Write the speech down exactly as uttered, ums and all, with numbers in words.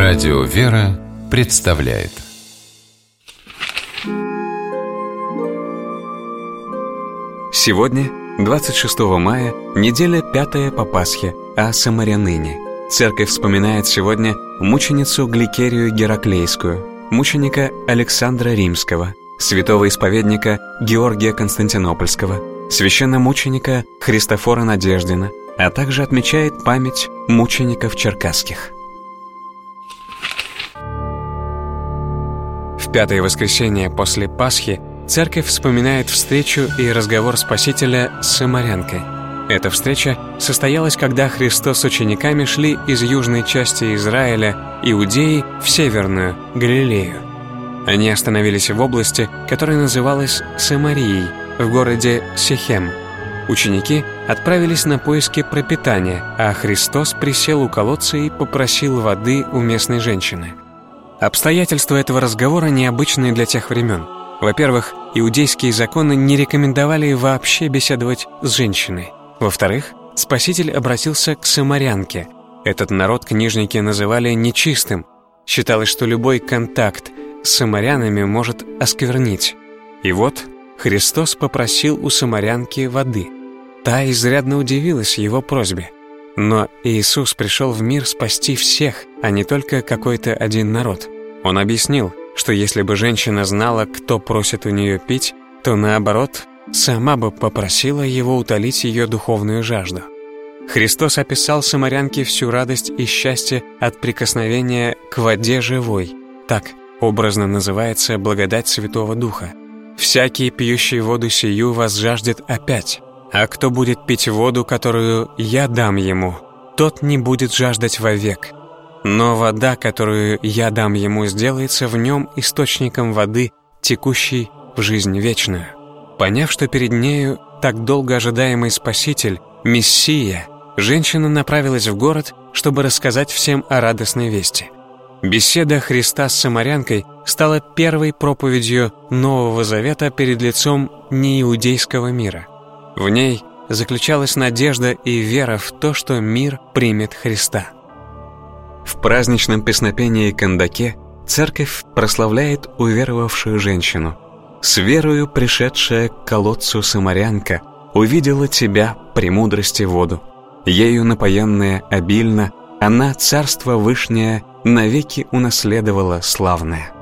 Радио «Вера» представляет. Сегодня, двадцать шестого мая, неделя пятая по Пасхе, а самаряныне. Церковь вспоминает сегодня мученицу Гликерию Гераклейскую, мученика Александра Римского, святого исповедника Георгия Константинопольского, священномученика Христофора Надеждина, а также отмечает память мучеников черкасских. В пятое воскресенье после Пасхи церковь вспоминает встречу и разговор Спасителя с самарянкой. Эта встреча состоялась, когда Христос с учениками шли из южной части Израиля, Иудеи, в северную, Галилею. Они остановились в области, которая называлась Самарией, в городе Сихем. Ученики отправились на поиски пропитания, а Христос присел у колодца и попросил воды у местной женщины. Обстоятельства этого разговора необычные для тех времен. Во-первых, иудейские законы не рекомендовали вообще беседовать с женщиной. Во-вторых, Спаситель обратился к самарянке. Этот народ книжники называли нечистым. Считалось, что любой контакт с самарянами может осквернить. И вот Христос попросил у самарянки воды. Та изрядно удивилась его просьбе. Но Иисус пришел в мир спасти всех, а не только какой-то один народ. Он объяснил, что если бы женщина знала, кто просит у нее пить, то наоборот, сама бы попросила его утолить ее духовную жажду. Христос описал самарянке всю радость и счастье от прикосновения к воде живой. Так образно называется благодать Святого Духа. «Всякий, пьющий воду сию, возжаждет опять, а кто будет пить воду, которую я дам ему, тот не будет жаждать вовек. Но вода, которую я дам ему, сделается в нем источником воды, текущей в жизнь вечную». Поняв, что перед нею так долго ожидаемый Спаситель, Мессия, женщина направилась в город, чтобы рассказать всем о радостной вести. Беседа Христа с самарянкой стала первой проповедью Нового Завета перед лицом неиудейского мира. В ней заключалась надежда и вера в то, что мир примет Христа. В праздничном песнопении «Кандаке» церковь прославляет уверовавшую женщину. «С верою пришедшая к колодцу самарянка увидела тебя, премудрости воду. Ею напоенная обильно, она царство вышнее навеки унаследовала славное».